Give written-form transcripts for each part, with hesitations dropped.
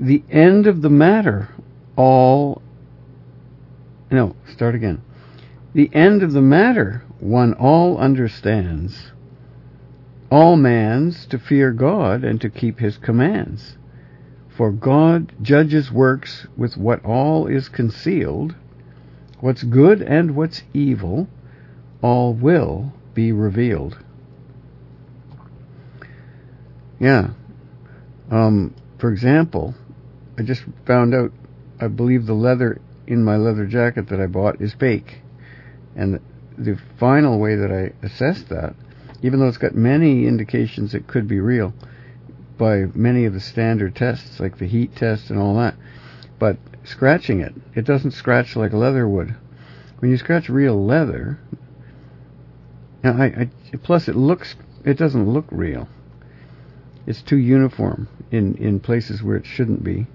the end of the matter, all... No, start again. The end of the matter, one all understands. All man's to fear God and to keep his commands. For God judges works with what all is concealed. What's good and what's evil, all will be revealed. Yeah. For example, I just found out, I believe the leather in my leather jacket that I bought is fake. And the final way that I assessed that, even though it's got many indications it could be real by many of the standard tests, like the heat test and all that, but scratching it, it doesn't scratch like leather would. When you scratch real leather, plus it doesn't look real. It's too uniform in places where it shouldn't be,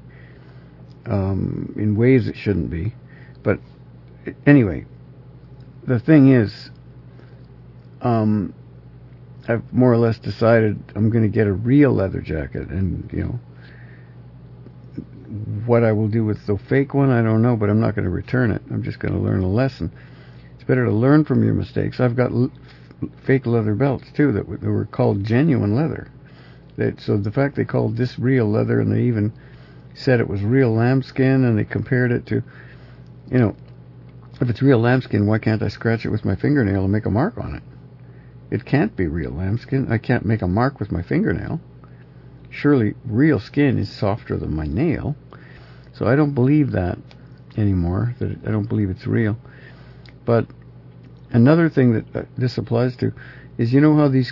in ways it shouldn't be. But anyway, the thing is, I've more or less decided I'm going to get a real leather jacket, and what I will do with the fake one, I don't know, but I'm not going to return it. I'm just going to learn a lesson. It's better to learn from your mistakes. I've got fake leather belts too that were called genuine leather. So the fact they called this real leather, and they even said it was real lambskin, and they compared it to, if it's real lambskin, why can't I scratch it with my fingernail and make a mark on it? It can't be real lambskin. I can't make a mark with my fingernail. Surely real skin is softer than my nail. So I don't believe that anymore. I don't believe it's real. But another thing that this applies to is, how these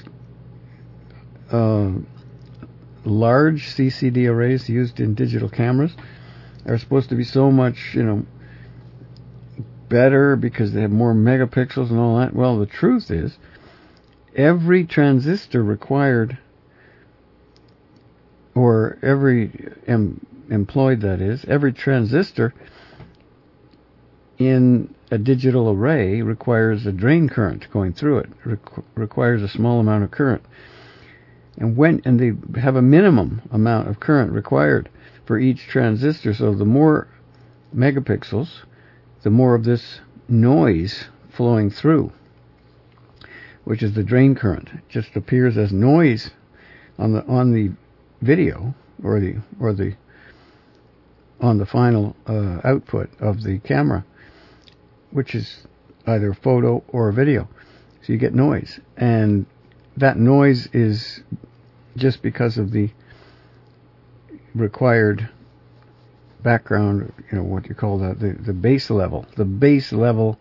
large CCD arrays used in digital cameras are supposed to be so much, better because they have more megapixels and all that. Well, the truth is, every transistor required, or every employed, that is, every transistor in a digital array requires a drain current going through it. Requires a small amount of current. And they have a minimum amount of current required for each transistor. So the more megapixels, the more of this noise flowing through, which is the drain current. It just appears as noise on the video or on the final output of the camera, which is either a photo or a video. So you get noise, and that noise is just because of the required background, what you call that, the base level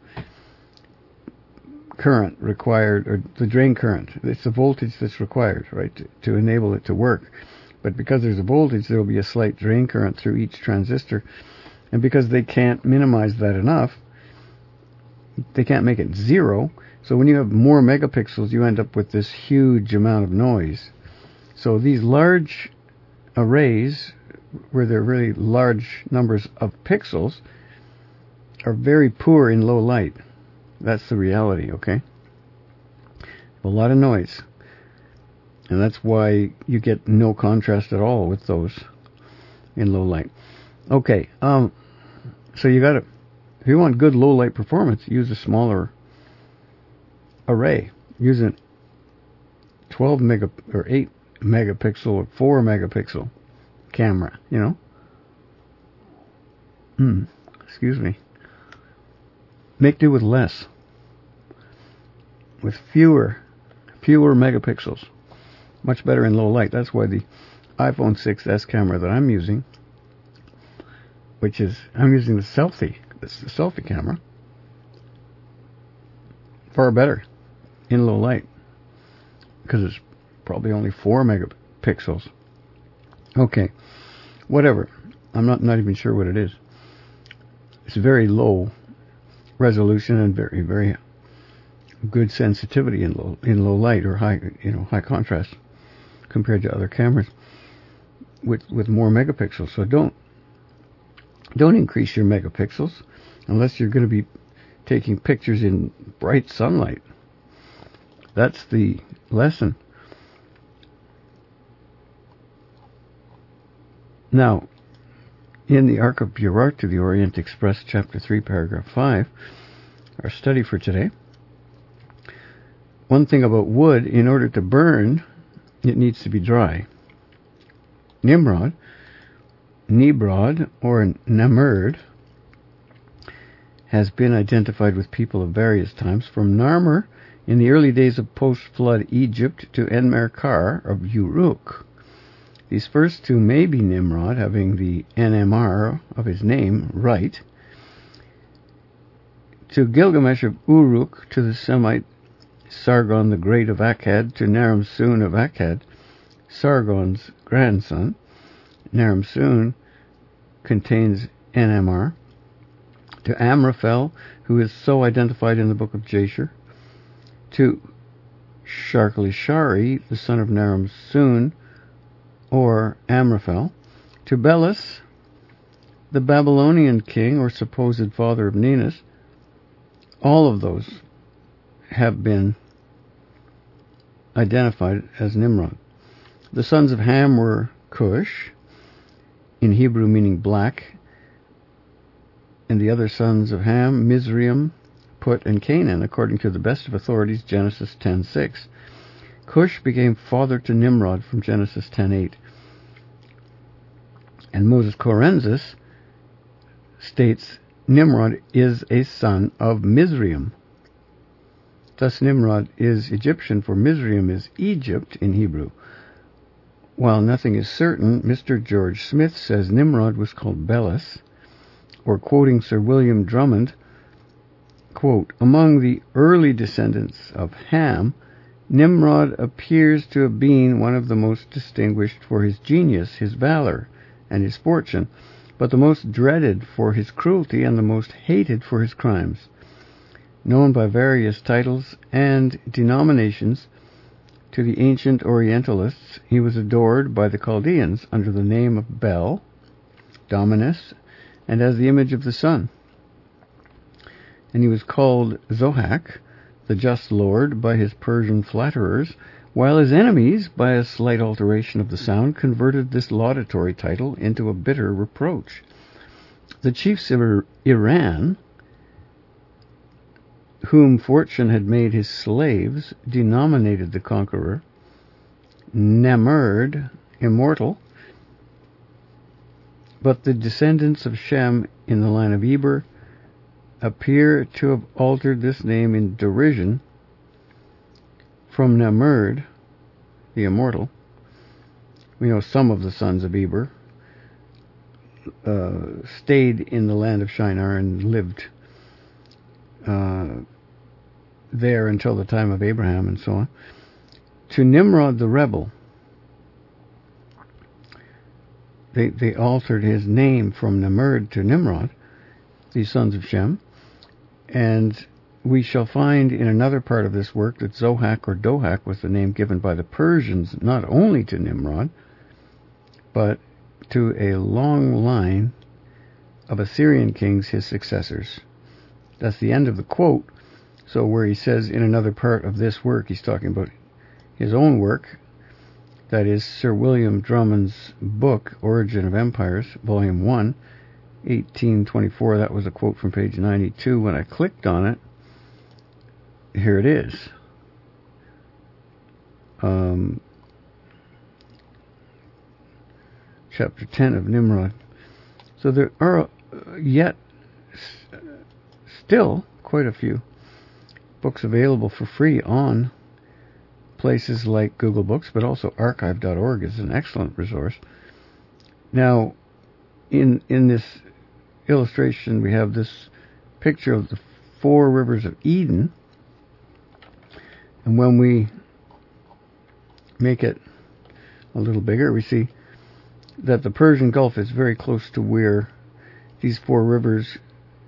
current required, or the drain current. It's the voltage that's required, right, to enable it to work. But because there's a voltage, there will be a slight drain current through each transistor. And because they can't minimize that enough, they can't make it zero. So when you have more megapixels, you end up with this huge amount of noise. So these large arrays, where there are really large numbers of pixels, are very poor in low light. That's the reality, okay? A lot of noise. And that's why you get no contrast at all with those in low light. Okay, so if you want good low light performance, use a smaller array. Use a 12 or 8 megapixel or 4 megapixel camera, Excuse me. Make do with less. With fewer megapixels. Much better in low light. That's why the iPhone 6s camera that I'm using, I'm using the selfie camera, far better in low light, because it's probably only 4 megapixels. Okay, whatever. I'm not even sure what it is. It's very low resolution and very, very good sensitivity in low light, or high contrast compared to other cameras with more megapixels. So don't increase your megapixels unless you're going to be taking pictures in bright sunlight. That's the lesson. Now, in the Ark of Burart to the Orient Express, Chapter 3, Paragraph 5, our study for today. One thing about wood, in order to burn, it needs to be dry. Nimrod, or Namurd, has been identified with people of various times, from Narmer in the early days of post-flood Egypt to Enmerkar of Uruk. These first two may be Nimrod, having the NMR of his name right, to Gilgamesh of Uruk, to the Semite Sargon the Great of Akkad, to Naram-Sun of Akkad, Sargon's grandson. Naram-Sun contains NMR. To Amraphel, who is so identified in the book of Jasher. To Sharklishari, the son of Naram-Sun, or Amraphel. To Belus, the Babylonian king, or supposed father of Ninus. All of those have been identified as Nimrod. The sons of Ham were Cush, in Hebrew meaning black, and the other sons of Ham, Mizraim, Put, and Canaan, according to the best of authorities, Genesis 10:6. Cush became father to Nimrod from Genesis 10:8. And Moses Korensis states Nimrod is a son of Mizraim. Thus Nimrod is Egyptian, for Mizraim is Egypt in Hebrew. While nothing is certain, Mr. George Smith says Nimrod was called Belus, or quoting Sir William Drummond, quote, among the early descendants of Ham, Nimrod appears to have been one of the most distinguished for his genius, his valor, and his fortune, but the most dreaded for his cruelty and the most hated for his crimes. Known by various titles and denominations to the ancient Orientalists, he was adored by the Chaldeans under the name of Bel, Dominus, and as the image of the sun. And he was called Zohak, the just lord, by his Persian flatterers, while his enemies, by a slight alteration of the sound, converted this laudatory title into a bitter reproach. The chiefs of Iran, whom fortune had made his slaves, denominated the conqueror Namurd, immortal, but the descendants of Shem in the line of Eber appear to have altered this name in derision from Namurd, the immortal. We know some of the sons of Eber stayed in the land of Shinar and lived there until the time of Abraham and so on. To Nimrod the rebel, they altered his name from Namurd to Nimrod, these sons of Shem, and we shall find in another part of this work that Zohak or Dohak was the name given by the Persians not only to Nimrod, but to a long line of Assyrian kings, his successors. That's the end of the quote. So where he says in another part of this work, he's talking about his own work, that is Sir William Drummond's book, Origin of Empires, Volume 1, 1824. That was a quote from page 92. When I clicked on it, here it is. Chapter 10 of Nimrod. So there are yet still quite a few books available for free on places like Google Books, but also archive.org is an excellent resource. Now, in this illustration, we have this picture of the 4 rivers of Eden, and when we make it a little bigger, we see that the Persian Gulf is very close to where these 4 rivers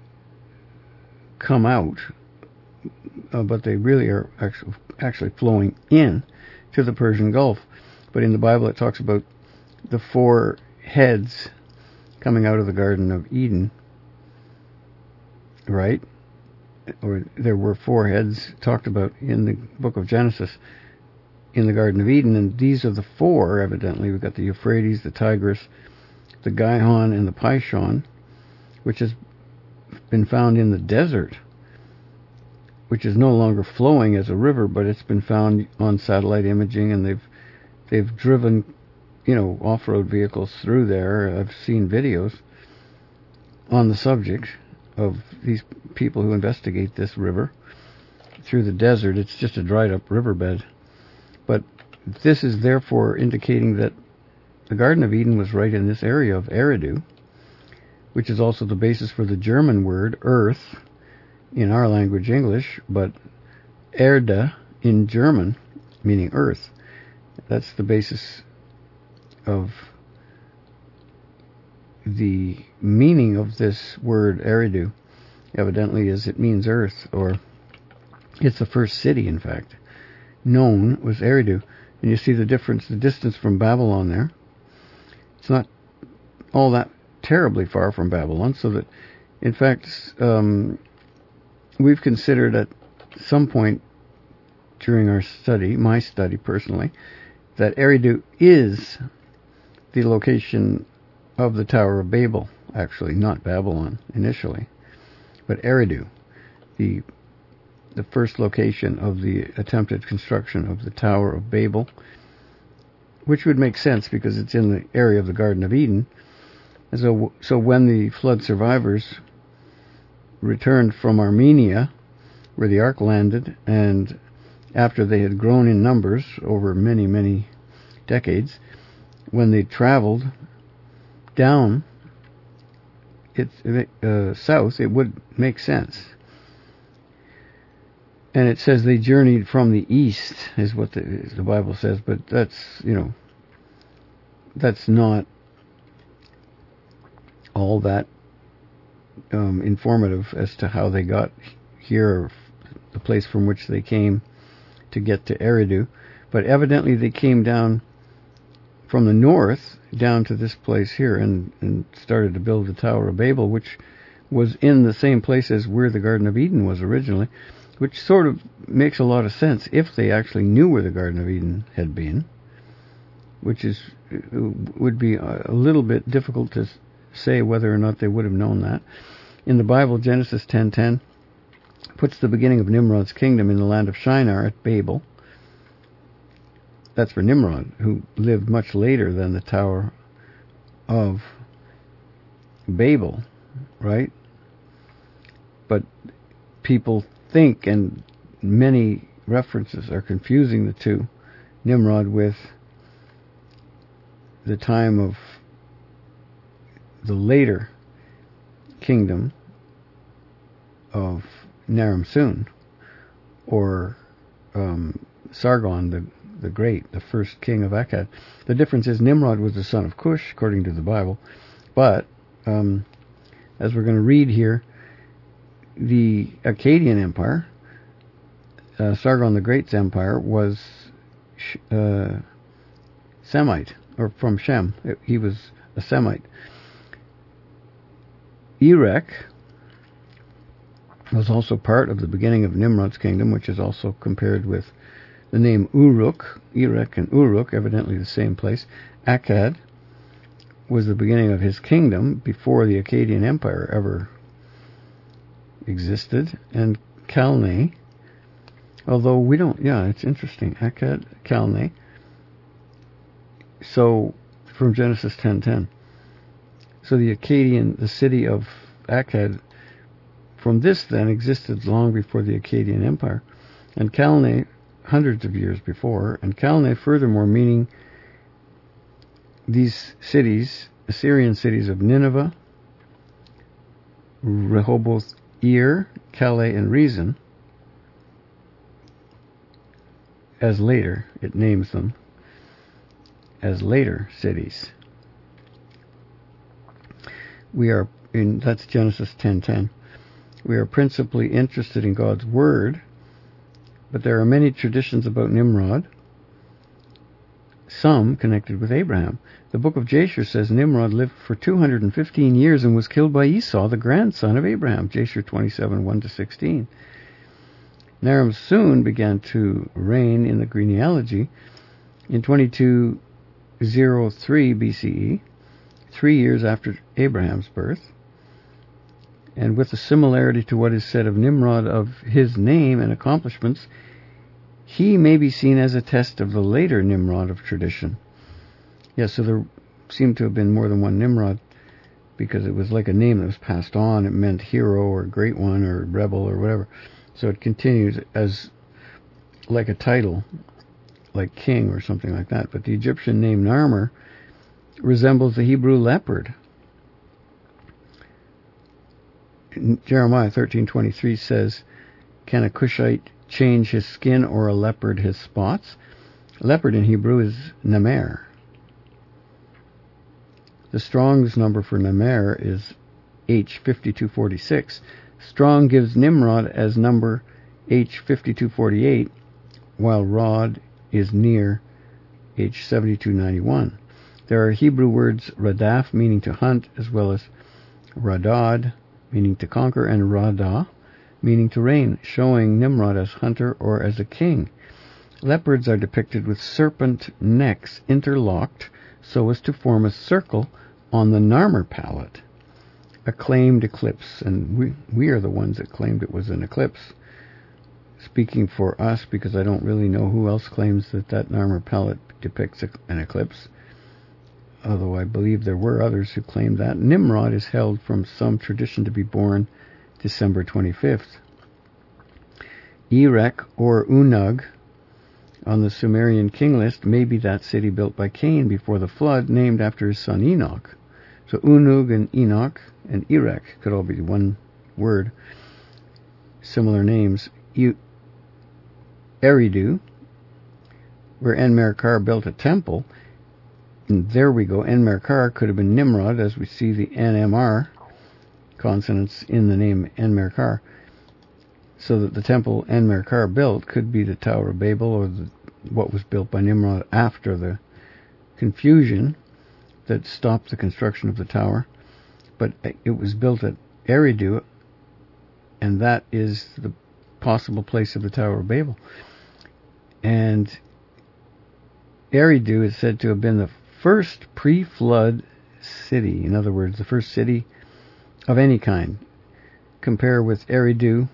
come out, but they really are actually flowing in to the Persian Gulf. But in the Bible it talks about the 4 heads coming out of the Garden of Eden, right? Or there were 4 heads talked about in the book of Genesis in the Garden of Eden, and these are the 4, evidently. We've got the Euphrates, the Tigris, the Gihon and the Pishon, which has been found in the desert, which is no longer flowing as a river, but it's been found on satellite imaging, and they've driven, off-road vehicles through there. I've seen videos on the subject of these people who investigate this river through the desert. It's just a dried up riverbed. But this is therefore indicating that the Garden of Eden was right in this area of Eridu, which is also the basis for the German word earth in our language English, but Erde in German, meaning earth. That's the basis of the meaning of this word Eridu. Evidently, as it means earth, or it's the first city, in fact, known was Eridu. And you see the difference, the distance from Babylon there. It's not all that terribly far from Babylon, so that, in fact, we've considered at some point during our study, my study personally, that Eridu is the location of the Tower of Babel, actually, not Babylon initially, but Eridu, the first location of the attempted construction of the Tower of Babel, which would make sense because it's in the area of the Garden of Eden. And so when the flood survivors returned from Armenia, where the ark landed, and after they had grown in numbers over many, many decades, when they traveled down south, it would make sense. And it says they journeyed from the east, is what the Bible says, but that's not all that informative as to how they got here, or the place from which they came to get to Eridu. But evidently they came down from the north down to this place here and started to build the Tower of Babel, which was in the same place as where the Garden of Eden was originally, which sort of makes a lot of sense if they actually knew where the Garden of Eden had been, which would be a little bit difficult to say whether or not they would have known that. In the Bible, Genesis 10:10 puts the beginning of Nimrod's kingdom in the land of Shinar at Babel. That's for Nimrod, who lived much later than the Tower of Babel, right? But people think, and many references are confusing the two, Nimrod with the time of the later kingdom of Naram-Sun, or Sargon the Great, the first king of Akkad. The difference is Nimrod was the son of Cush, according to the Bible, but as we're going to read here, the Akkadian Empire, Sargon the Great's empire, was Semite, or from Shem. He was a Semite. Erech was also part of the beginning of Nimrod's kingdom, which is also compared with the name Uruk. Erech and Uruk, evidently the same place. Akkad was the beginning of his kingdom before the Akkadian Empire ever existed. And Calneh, although we don't, it's interesting, Akkad, Calneh. So, from Genesis 10:10. So the city of Akkad, from this then, existed long before the Akkadian Empire. And Calneh, hundreds of years before. And Calneh, furthermore, meaning these cities, Assyrian cities of Nineveh, Rehoboth, Ir, Calais, and Rezin, as later, it names them as later cities. That's Genesis 10:10. We are principally interested in God's Word, but there are many traditions about Nimrod, some connected with Abraham. The book of Jasher says Nimrod lived for 215 years and was killed by Esau, the grandson of Abraham, Jasher 27:1-16. Naram-Sun began to reign in the genealogy in 2203 BCE 3 years after Abraham's birth. And with a similarity to what is said of Nimrod of his name and accomplishments, he may be seen as a test of the later Nimrod of tradition. Yes, so there seemed to have been more than one Nimrod, because it was like a name that was passed on. It meant hero or great one or rebel or whatever. So it continued as like a title, like king or something like that. But the Egyptian name Narmer resembles the Hebrew leopard. Jeremiah 13:23 says, "Can a Cushite change his skin or a leopard his spots?" Leopard in Hebrew is Nemer. The Strong's number for Nemer is H5246. Strong gives Nimrod as number H5248, while Rod is near H7291. There are Hebrew words Radaf, meaning to hunt, as well as Radad, meaning to conquer, and Radah, meaning to reign, showing Nimrod as hunter or as a king. Leopards are depicted with serpent necks interlocked so as to form a circle on the Narmer palette. A claimed eclipse, and we are the ones that claimed it was an eclipse. Speaking for us, because I don't really know who else claims that Narmer palette depicts an eclipse, although I believe there were others who claimed that. Nimrod is held from some tradition to be born December 25th. Erech or Unug on the Sumerian king list may be that city built by Cain before the flood, named after his son Enoch. So Unug and Enoch and Erech could all be one word. Similar names. Eridu, where Enmerkar built a temple. And there we go. Enmerkar could have been Nimrod, as we see the NMR consonants in the name Enmerkar. So that the temple Enmerkar built could be the Tower of Babel, or what was built by Nimrod after the confusion that stopped the construction of the tower. But it was built at Eridu, and that is the possible place of the Tower of Babel. And Eridu is said to have been the first pre-flood city. In other words, the first city of any kind. Compare with Eridu,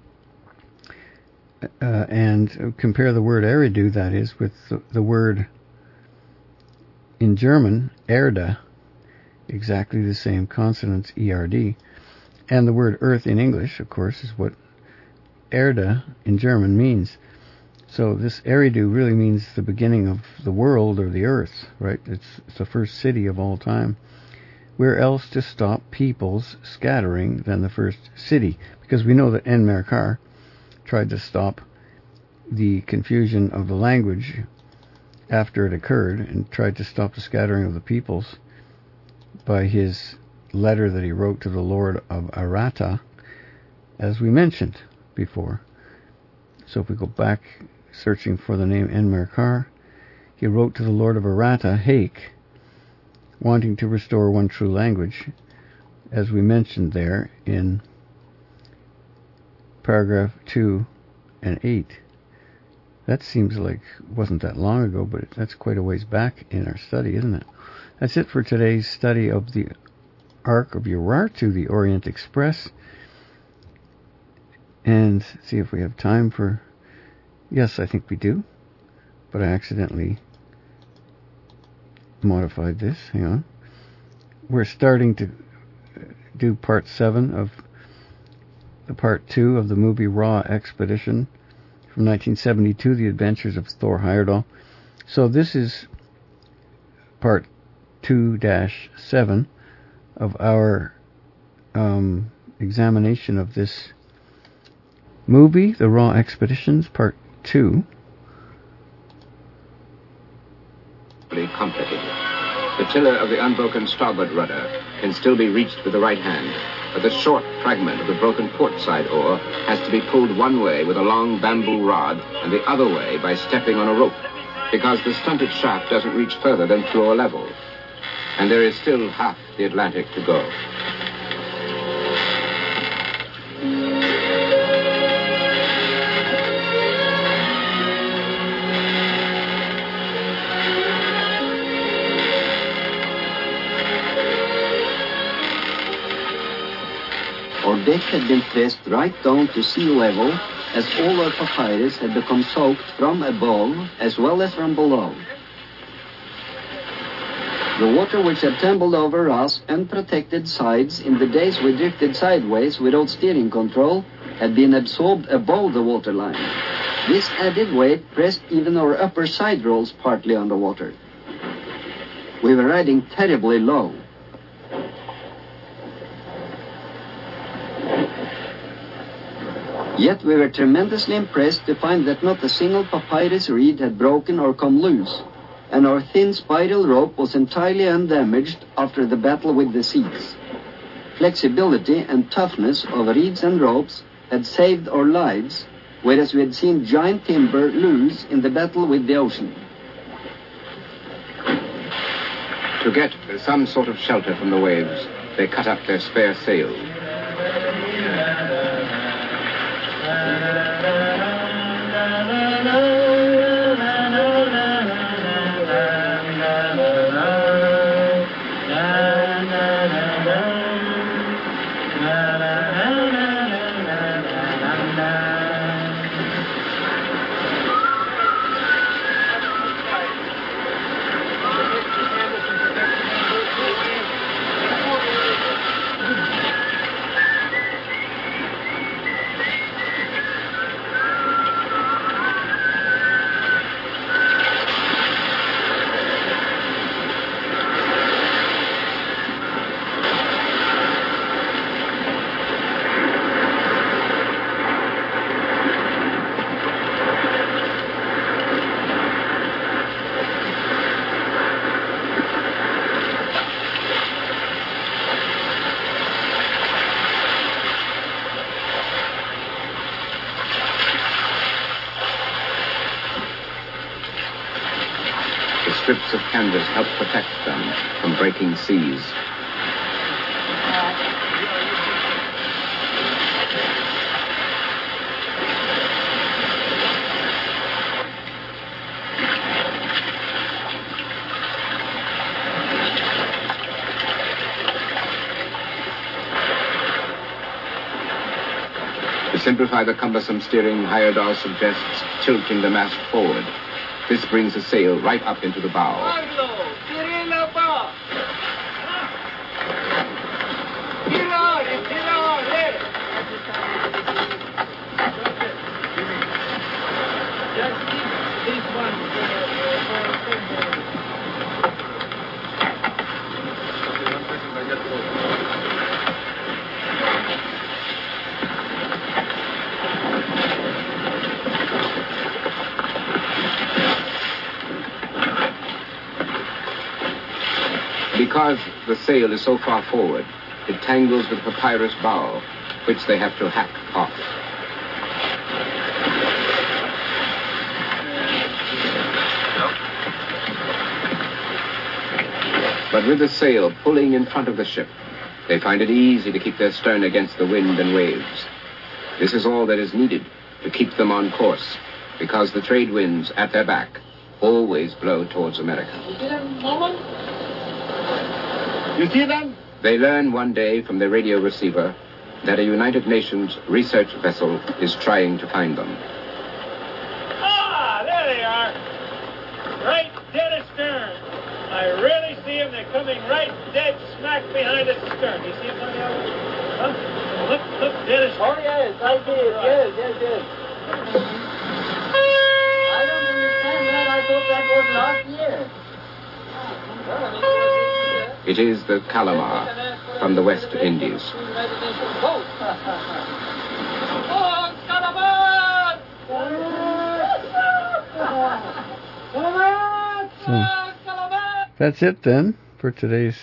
and compare the word Eridu, that is, with the word in German, Erde, exactly the same consonants, ERD. And the word earth in English, of course, is what Erde in German means. So this Eridu really means the beginning of the world, or the earth, right? It's the first city of all time. Where else to stop people's scattering than the first city? Because we know that Enmerkar tried to stop the confusion of the language after it occurred, and tried to stop the scattering of the peoples by his letter that he wrote to the Lord of Aratta, as we mentioned before. So if we go back searching for the name Enmerkar, he wrote to the Lord of Aratta, Hake, wanting to restore one true language, as we mentioned there in paragraph 2 and 8. That seems like it wasn't that long ago, but that's quite a ways back in our study, isn't it? That's it for today's study of the Ark of Urartu, the Orient Express. And see if we have time for... Yes, I think we do. But I accidentally modified this. Hang on. We're starting to do part 7 of the part 2 of the movie Raw Expedition from 1972, The Adventures of Thor Heyerdahl. So this is part 2-7 of our examination of this movie, The Raw Expeditions, part 2. Complicated. The tiller of the unbroken starboard rudder can still be reached with the right hand, but the short fragment of the broken port side oar has to be pulled one way with a long bamboo rod and the other way by stepping on a rope, because the stunted shaft doesn't reach further than floor level, and there is still half the Atlantic to go. Our deck had been pressed right down to sea level, as all our papyrus had become soaked from above as well as from below. The water which had tumbled over us unprotected sides in the days we drifted sideways without steering control had been absorbed above the waterline. This added weight pressed even our upper side rolls partly underwater. We were riding terribly low. Yet we were tremendously impressed to find that not a single papyrus reed had broken or come loose, and our thin spiral rope was entirely undamaged after the battle with the seas. Flexibility and toughness of reeds and ropes had saved our lives, whereas we had seen giant timber lose in the battle with the ocean. To get some sort of shelter from the waves, they cut up their spare sail. Strips of canvas help protect them from breaking seas. To simplify the cumbersome steering, Heyerdahl suggests tilting the mast forward. This brings the sail right up into the bow. Because the sail is so far forward, it tangles with the papyrus bow, which they have to hack off. But with the sail pulling in front of the ship, they find it easy to keep their stern against the wind and waves. This is all that is needed to keep them on course, because the trade winds at their back always blow towards America. You see them? They learn one day from their radio receiver that a United Nations research vessel is trying to find them. Ah, there they are. Right dead astern. I really see them. They're coming right dead smack behind the stern. You see them coming out? Huh? Look, dead astern. Oh, yes, I see it. Yes. I don't understand that. I thought that was last year. It is the Calamar from the West Indies. So that's it then for today's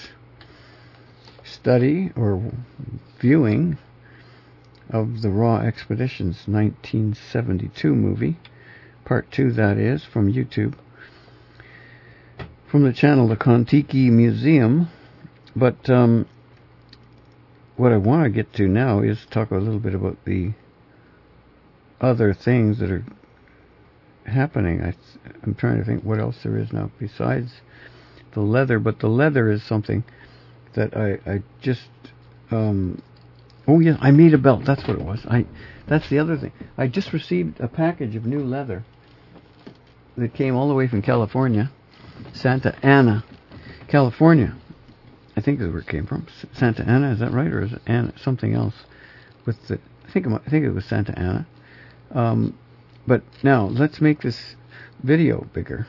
study or viewing of the Raw Expeditions 1972 movie, part 2 that is, from YouTube. From the channel, the Kontiki Museum. But what I want to get to now is talk a little bit about the other things that are happening. I'm trying to think what else there is now besides the leather. But the leather is something that I just Oh yeah, I made a belt. That's what it was. That's the other thing. I just received a package of new leather that came all the way from California, Santa Ana, California. I think that's where it came from. Santa Ana, is that right, or is it Ana, something else? I think it was Santa Ana. But now let's make this video bigger.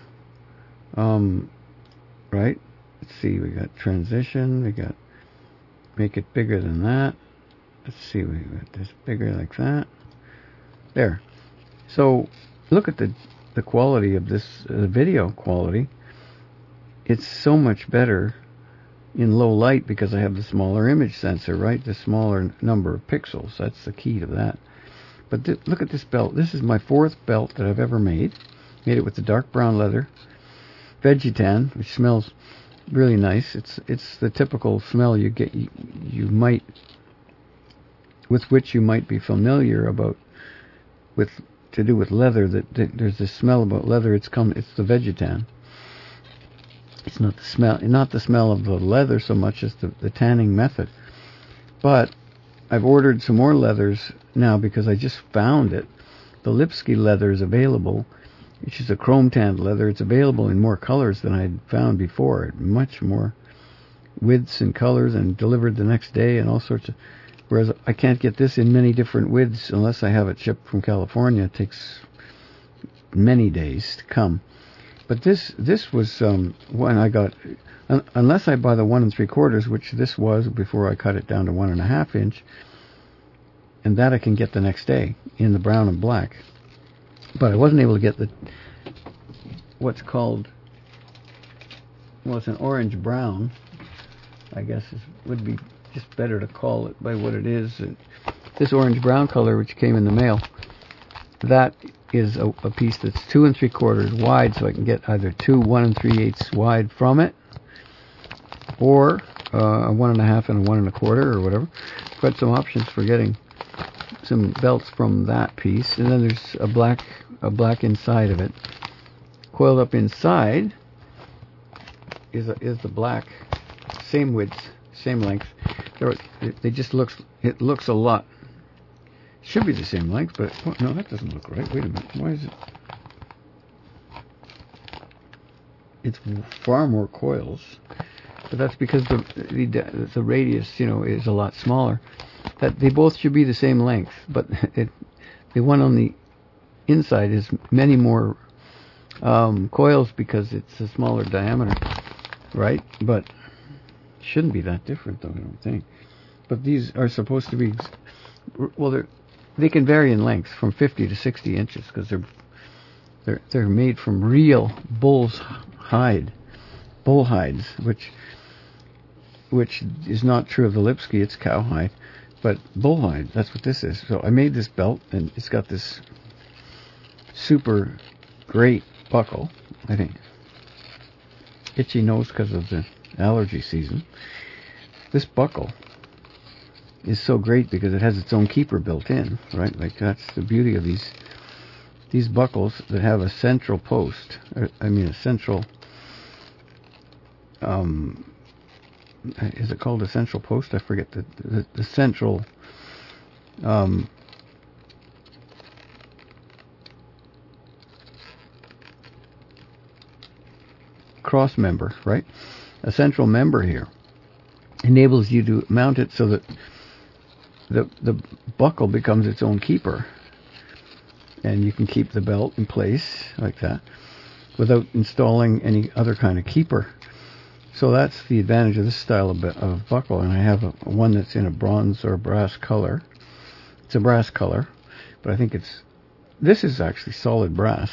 Right? Let's see. We got transition. We got make it bigger than that. Let's see. We got this bigger like that. There. So look at the quality of this video quality. It's so much better in low light because I have the smaller image sensor, right? The smaller number of pixels. That's the key to that. But look at this belt. This is my 4th belt that I've ever made. Made it with the dark brown leather, Vegetan, which smells really nice. It's the typical smell you get. You might, with which you might be familiar about, to do with leather. That there's this smell about leather. It's the Vegetan. It's not the smell of the leather so much as the tanning method. But I've ordered some more leathers now because I just found it. The Lipsky leather is available, which is a chrome tanned leather. It's available in more colors than I'd found before. Much more widths and colors, and delivered the next day and all sorts of. Whereas I can't get this in many different widths unless I have it shipped from California. It takes many days to come. But this was when I got, unless I buy the 1 3/4, which this was before I cut it down to 1.5 inch, and that I can get the next day in the brown and black. But I wasn't able to get what's called, well, it's an orange brown. I guess would be just better to call it by what it is. And this orange brown color, which came in the mail, that is a piece that's 2 3/4 wide, so I can get either 2 1 3/8 wide from it, or a 1.5 and a 1 1/4 or whatever. Got some options for getting some belts from that piece, and then there's a black inside of it. Coiled up inside is the black, same width, same length. It looks a lot. Should be the same length, but no, that doesn't look right. Wait a minute. Why is it? It's far more coils, but that's because the radius, is a lot smaller. That they both should be the same length, but the one on the inside is many more coils because it's a smaller diameter, right? But shouldn't be that different, though, I don't think. But these are supposed to be, well, they can vary in length from 50 to 60 inches because they're made from real bull hides, which is not true of the Lipsky. It's cowhide, but bullhide. That's what this is. So I made this belt, and it's got this super great buckle. I think itchy nose because of the allergy season. This buckle is so great because it has its own keeper built in, right? Like, that's the beauty of these buckles that have a central post. A central, is it called a central post? I forget the central, cross member, right? A central member here enables you to mount it so that the buckle becomes its own keeper, and you can keep the belt in place like that without installing any other kind of keeper. So that's the advantage of this style of buckle. And I have one that's in a bronze or brass color. It's a brass color, but I think this is actually solid brass.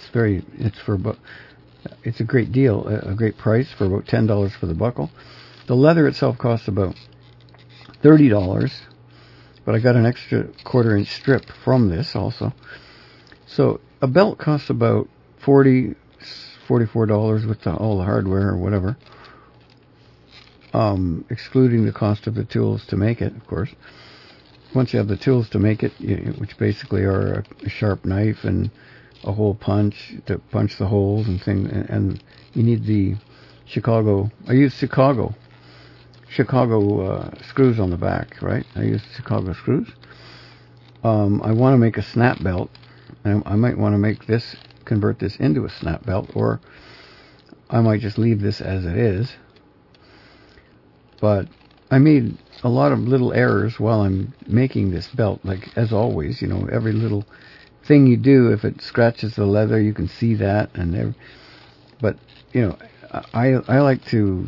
It's a great deal, a great price for about $10 for the buckle. The leather itself costs about $30. But I got an extra 1/4 inch strip from this also. So a belt costs about $44 with all the hardware or whatever, excluding the cost of the tools to make it, of course. Once you have the tools to make it, which basically are a sharp knife and a hole punch to punch the holes and things, and you need the Chicago. I use Chicago Chicago screws on the back, right? I use Chicago screws. I want to make a snap belt. I might want to convert this into a snap belt, or I might just leave this as it is. But I made a lot of little errors while I'm making this belt. Like, as always, every little thing you do, if it scratches the leather, you can see that. But I like to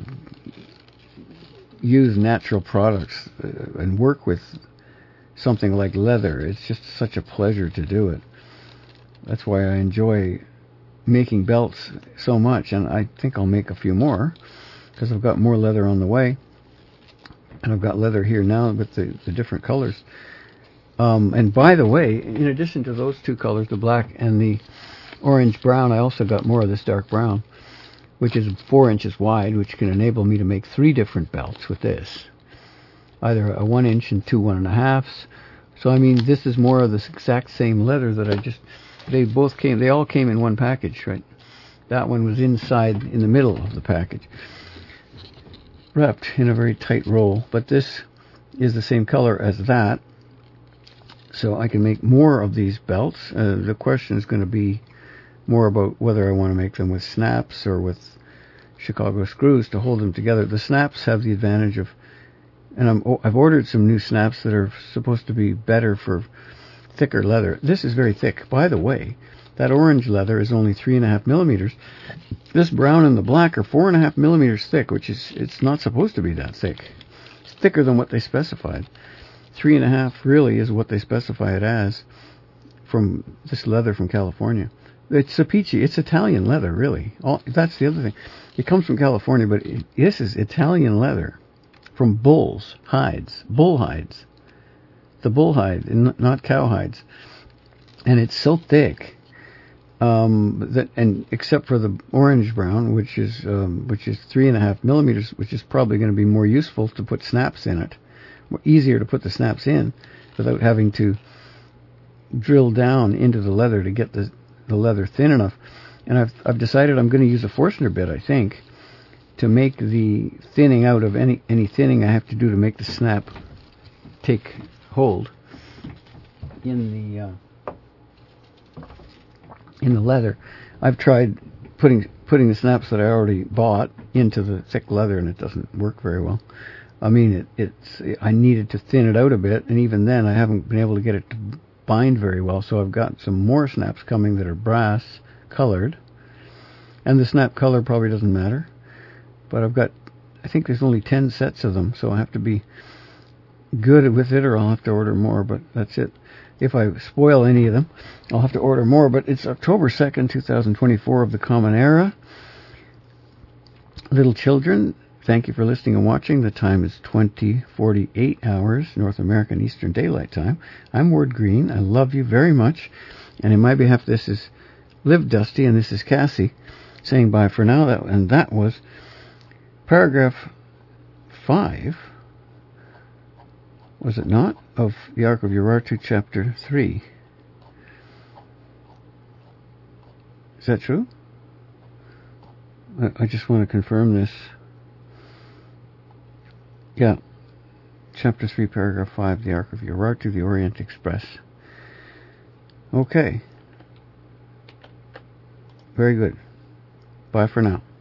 use natural products and work with something like leather. It's just such a pleasure to do it. That's why I enjoy making belts so much, and I think I'll make a few more because I've got more leather on the way, and I've got leather here now with the different colors. And by the way, in addition to those two colors, the black and the orange brown, I also got more of this dark brown, which is 4 inches wide, which can enable me to make 3 different belts with this. Either a 1 inch and 2 1.5s. So I mean, this is more of this exact same leather that they all came in one package, right? That one was inside, in the middle of the package, wrapped in a very tight roll. But this is the same color as that, so I can make more of these belts. The question is going to be more about whether I want to make them with snaps or with Chicago screws to hold them together. The snaps have the advantage of, and I've ordered some new snaps that are supposed to be better for thicker leather. This is very thick. By the way, that orange leather is only 3.5 millimeters. This brown and the black are 4.5 millimeters thick, it's not supposed to be that thick. It's thicker than what they specified. 3.5 really is what they specify it as from this leather from California. It's Sapici. It's Italian leather, really. That's the other thing. It comes from California, but this is Italian leather from bull hides. The bull hide, not cow hides. And it's so thick and except for the orange brown, which is 3.5 millimeters, which is probably going to be more useful to put snaps in it. Easier to put the snaps in without having to drill down into the leather to get the leather thin enough. And I've decided I'm going to use a Forstner bit, I think, to make the thinning out of any thinning I have to do to make the snap take hold in the leather. I've tried putting the snaps that I already bought into the thick leather, and it doesn't work very well. I mean, I needed to thin it out a bit, and even then I haven't been able to get it to bind very well, so I've got some more snaps coming that are brass colored, and the snap color probably doesn't matter, but I think there's only 10 sets of them, so I have to be good with it or I'll have to order more, but that's it. If I spoil any of them, I'll have to order more, but it's October 2nd, 2024 of the Common Era. Little children, thank you for listening and watching. The time is 20:48 hours, North American Eastern Daylight Time. I'm Ward Green. I love you very much. And in my behalf, this is Live Dusty, and this is Cassie saying bye for now. That was paragraph 5, was it not, of the Ark of Urartu, chapter 3. Is that true? I just want to confirm this. Yeah. Chapter 3, paragraph 5, the Ark of Urartu, the Orient Express. Okay. Very good. Bye for now.